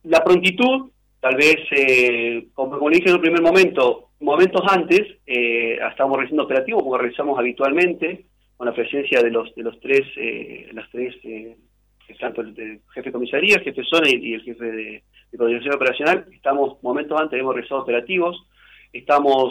La prontitud, tal vez, como le dije en un primer momento, momentos antes, estábamos realizando operativos como realizamos habitualmente, con la presencia de los tres, tanto el jefe de comisaría, el jefe de zona y el jefe de coordinación operacional. Momentos antes hemos realizado operativos, estamos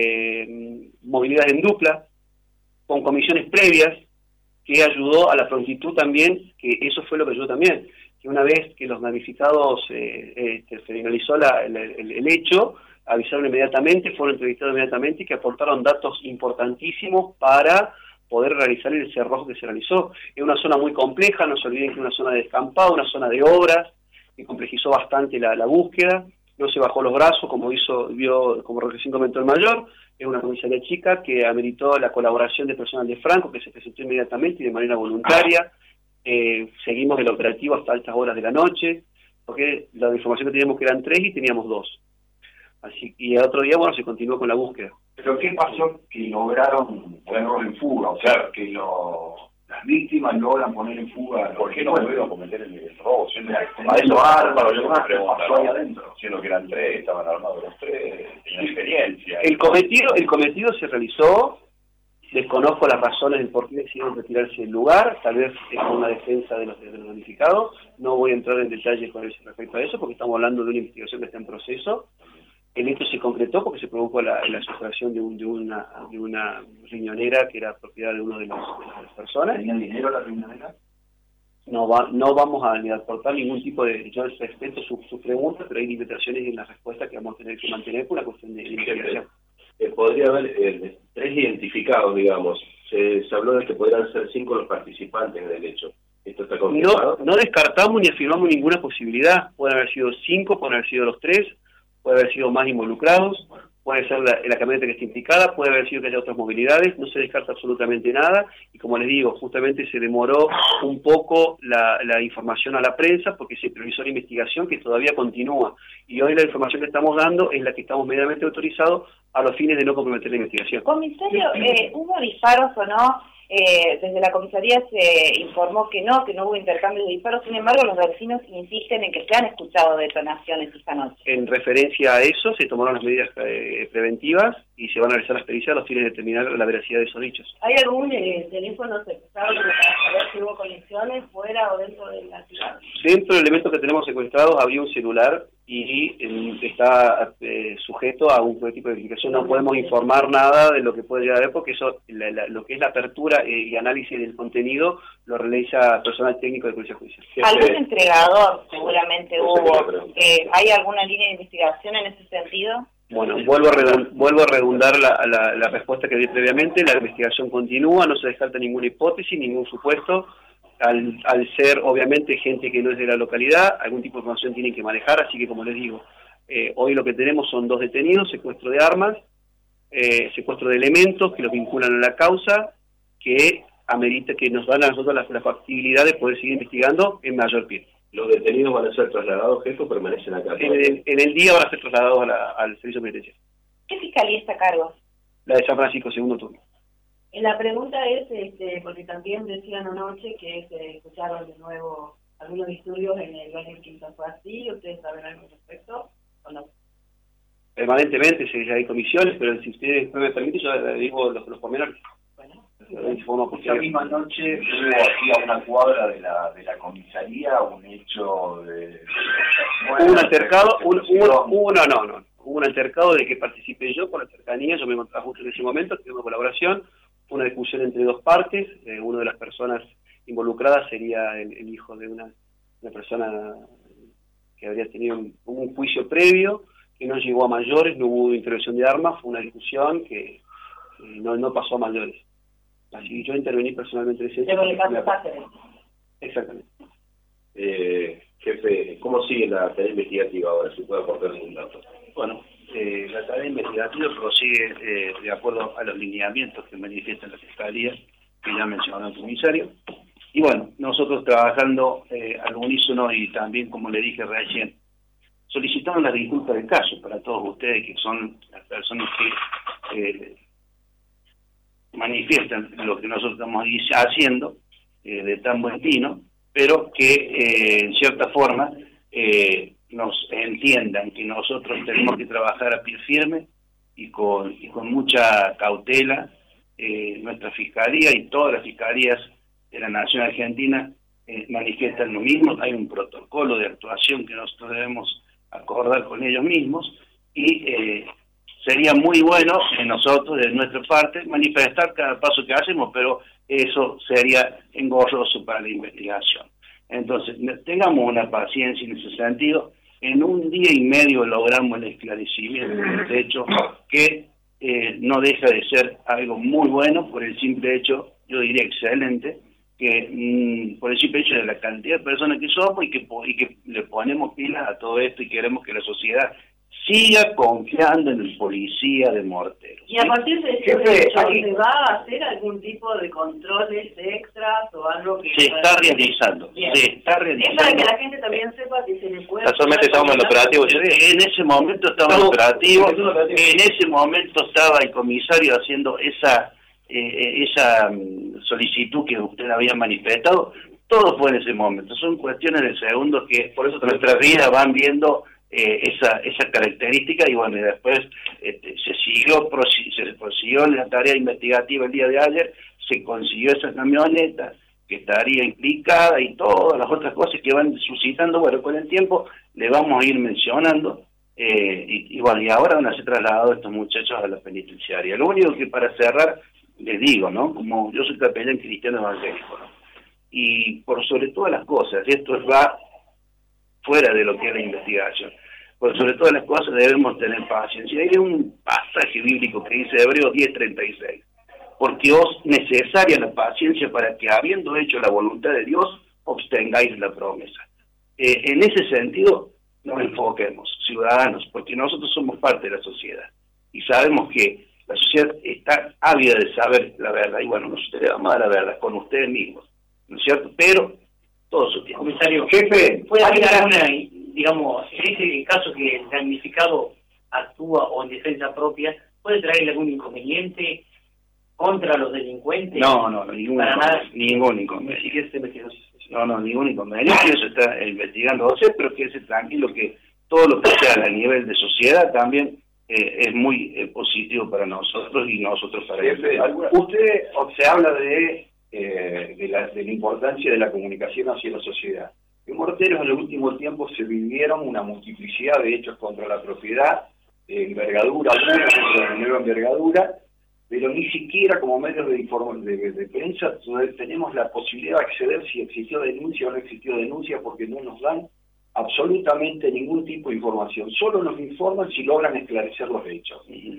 movilidad en dupla, con comisiones previas, que ayudó a la prontitud también, que eso fue lo que ayudó también, que una vez que los damnificados se finalizó el hecho, avisaron inmediatamente, fueron entrevistados inmediatamente y que aportaron datos importantísimos para poder realizar el cerrojo que se realizó. Es una zona muy compleja, no se olviden que es una zona de descampado, una zona de obras, que complejizó bastante la búsqueda, no se bajó los brazos como como recién comentó el mayor. Es una comisaría chica que ameritó la colaboración de personal de Franco, que se presentó inmediatamente y de manera voluntaria. Seguimos el operativo hasta altas horas de la noche, porque la información que teníamos que eran 3 y teníamos 2. Y el otro día, bueno, se continuó con la búsqueda. ¿Pero qué pasó que lograron ponerlos en fuga? O sea, que las víctimas logran poner en fuga... ¿Por qué no pudieron cometer el robo? A eso bárbaro, yo me pregunto ahí adentro. Siendo que eran 3, estaban armados los 3, tenían experiencia. El cometido se realizó, desconozco las razones del por qué decidieron retirarse del lugar, tal vez es una defensa de los damnificados, no voy a entrar en detalles con respecto a eso, porque estamos hablando de una investigación que está en proceso. El hecho se concretó porque se produjo la sustracción de una riñonera que era propiedad de una de las personas. ¿Tenía dinero la riñonera? No vamos a aportar ningún tipo de... Yo respeto sus preguntas, pero hay limitaciones en la respuesta que vamos a tener que mantener por la cuestión de investigación. Podría haber 3 identificados, digamos. Se habló de que podrían ser 5 los participantes del hecho. ¿Esto está confirmado? No descartamos ni afirmamos ninguna posibilidad. Pueden haber sido 5, pueden haber sido los 3, puede haber sido más involucrados, puede ser la camioneta que está implicada, puede haber sido que haya otras movilidades, no se descarta absolutamente nada, y como les digo, justamente se demoró un poco la información a la prensa porque se priorizó la investigación que todavía continúa, y hoy la información que estamos dando es la que estamos mediamente autorizados a los fines de no comprometer la investigación. Comisario, ¿hubo disparos o no? Desde la comisaría se informó que no hubo intercambio de disparos, sin embargo los vecinos insisten en que se han escuchado detonaciones esta noche. En referencia a eso se tomaron las medidas preventivas y se van a realizar las pericias a los fines de determinar la veracidad de esos dichos. ¿Hay algún teléfono secuestrado para saber si hubo conexiones fuera o dentro de la ciudad? Dentro del elemento que tenemos secuestrados había un celular y está sujeto a un tipo de verificación. No podemos informar nada de lo que puede llegar a ver porque eso, lo que es la apertura y análisis del contenido lo realiza personal técnico de Policía Judicial. ¿Algún entregador seguramente hubo? ¿Hay alguna línea de investigación en ese sentido? Bueno, vuelvo a redundar la respuesta que di previamente. La investigación continúa, no se descarta ninguna hipótesis, ningún supuesto. Al ser, obviamente, gente que no es de la localidad, algún tipo de información tienen que manejar, así que, como les digo, hoy lo que tenemos son 2 detenidos, secuestro de armas, secuestro de elementos que los vinculan a la causa, que amerita que nos dan a nosotros la factibilidad de poder seguir investigando en mayor pie. ¿Los detenidos van a ser trasladados, jefe, o permanecen acá? En el día van a ser trasladados al servicio penitenciario. ¿Qué fiscalía está a cargo? La de San Francisco, segundo turno. La pregunta es, porque también decían anoche que se escucharon de nuevo algunos disturbios en el barrio Quinta. ¿Fue así? ¿Ustedes saben algo al respecto o no? Permanentemente hay comisiones, pero si ustedes me permiten, yo les digo los pormenores. Esa misma noche hubo aquí a una cuadra de la comisaría un hecho de... Hubo un altercado, hubo un altercado de que participé yo por la cercanía, yo me encontraba justo en ese momento, tuvimos colaboración, fue una discusión entre 2 partes, una de las personas involucradas sería el hijo de una persona que habría tenido un juicio previo, que no llegó a mayores, no hubo intervención de armas, fue una discusión que no pasó a mayores. Así que yo intervení personalmente en ese hecho. Exactamente. Jefe, ¿cómo sigue la tarea investigativa ahora? Si puede aportar algún dato. Bueno, la tarea investigativa prosigue de acuerdo a los lineamientos que manifiesta la Fiscalía, que ya mencionó el comisario. Y bueno, nosotros trabajando al unísono y también, como le dije recién, solicitando la disculpa del caso para todos ustedes, que son las personas que manifiestan lo que nosotros estamos haciendo de tan buen tino, pero que en cierta forma nos entiendan que nosotros tenemos que trabajar a pie firme y con mucha cautela. Nuestra Fiscalía y todas las fiscalías de la Nación Argentina manifiestan lo mismo. Hay un protocolo de actuación que nosotros debemos acordar con ellos mismos y sería muy bueno nosotros, de nuestra parte, manifestar cada paso que hacemos, pero eso sería engorroso para la investigación. Entonces, tengamos una paciencia en ese sentido. En un día y medio logramos el esclarecimiento del hecho, que no deja de ser algo muy bueno por el simple hecho, yo diría excelente, que por el simple hecho de la cantidad de personas que somos y que le ponemos pilas a todo esto y queremos que la sociedad siga confiando en el policía de Morteros. Y a partir de ese hecho, ¿se va a hacer algún tipo de controles extras o algo que... Se está realizando. Es para que la gente también sepa que se le puede... Casualmente estamos en operativo. En ese momento estaba en operativo. En ese momento estaba el comisario haciendo esa solicitud que usted había manifestado. Todo fue en ese momento. Son cuestiones de segundos que por eso nuestras vidas van viendo esa característica, y bueno, y después se prosiguió la tarea investigativa el día de ayer, se consiguió esa camioneta que estaría implicada y todas las otras cosas que van suscitando. Bueno, con el tiempo le vamos a ir mencionando, y bueno, y ahora van a ser trasladados estos muchachos a la penitenciaria. Lo único que, para cerrar, les digo, ¿no? Como yo soy capellán cristiano evangélico, ¿no? Y por sobre todas las cosas, esto va fuera de lo que es la investigación, por sobre todas las cosas debemos tener paciencia. Hay un pasaje bíblico que dice Hebreos 10:36, porque os necesaria la paciencia para que, habiendo hecho la voluntad de Dios, obtengáis la promesa. En ese sentido nos enfoquemos, ciudadanos, porque nosotros somos parte de la sociedad y sabemos que la sociedad está ávida de saber la verdad, y bueno, nosotros le vamos a dar la verdad con ustedes mismos, ¿no es cierto? Pero todo su tiempo. Comisario, jefe, ¿puede haber alguna, digamos, en ese caso que el damnificado actúa o en defensa propia, puede traerle algún inconveniente contra los delincuentes? No, ningún inconveniente. No, ningún inconveniente. Eso está investigando, pero quédese tranquilo que todo lo que sea a nivel de sociedad también es muy positivo para nosotros y nosotros para ellos. Usted se habla de la importancia de la comunicación hacia la sociedad. En Morteros en el último tiempo se vivieron una multiplicidad de hechos contra la propiedad, envergadura, algunos de nueva envergadura, pero ni siquiera como medios de prensa tenemos la posibilidad de acceder si existió denuncia o no existió denuncia, porque no nos dan absolutamente ningún tipo de información. Solo nos informan si logran esclarecer los hechos.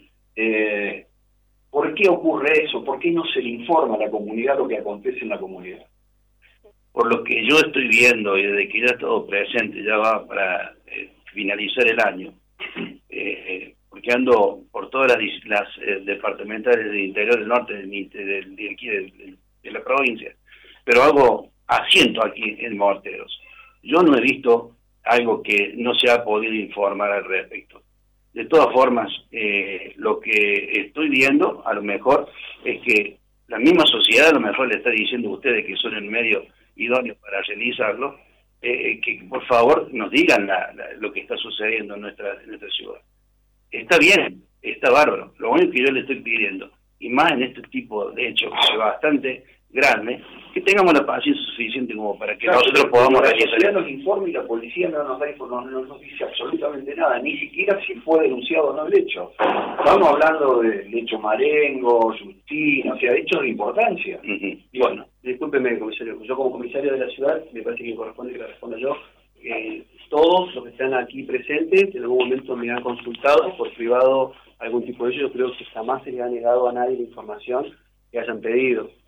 ¿Por qué ocurre eso? ¿Por qué no se le informa a la comunidad lo que acontece en la comunidad? Por lo que yo estoy viendo, y desde que ya he estado presente, ya va para finalizar el año, porque ando por todas las departamentales del interior del norte de la provincia, pero hago asiento aquí en Morteros. Yo no he visto algo que no se ha podido informar al respecto. De todas formas, lo que estoy viendo, a lo mejor, es que la misma sociedad a lo mejor le está diciendo a ustedes que son el medio idóneo para realizarlo, que por favor nos digan lo que está sucediendo en nuestra ciudad. Está bien, está bárbaro. Lo único que yo le estoy pidiendo, y más en este tipo de hechos que es bastante grande, que tengamos la paciencia suficiente como para que nosotros podamos realizar. La sociedad nos informa y la policía no nos dice absolutamente nada, ni siquiera si fue denunciado o no el hecho. Estamos hablando del hecho Marengo, Justina, o sea, hechos de importancia. Y bueno, discúlpeme, comisario, yo como comisario de la ciudad, me parece que corresponde que le responda yo. Todos los que están aquí presentes, en algún momento me han consultado por privado algún tipo de ello. Yo creo que jamás se le ha negado a nadie la información que hayan pedido.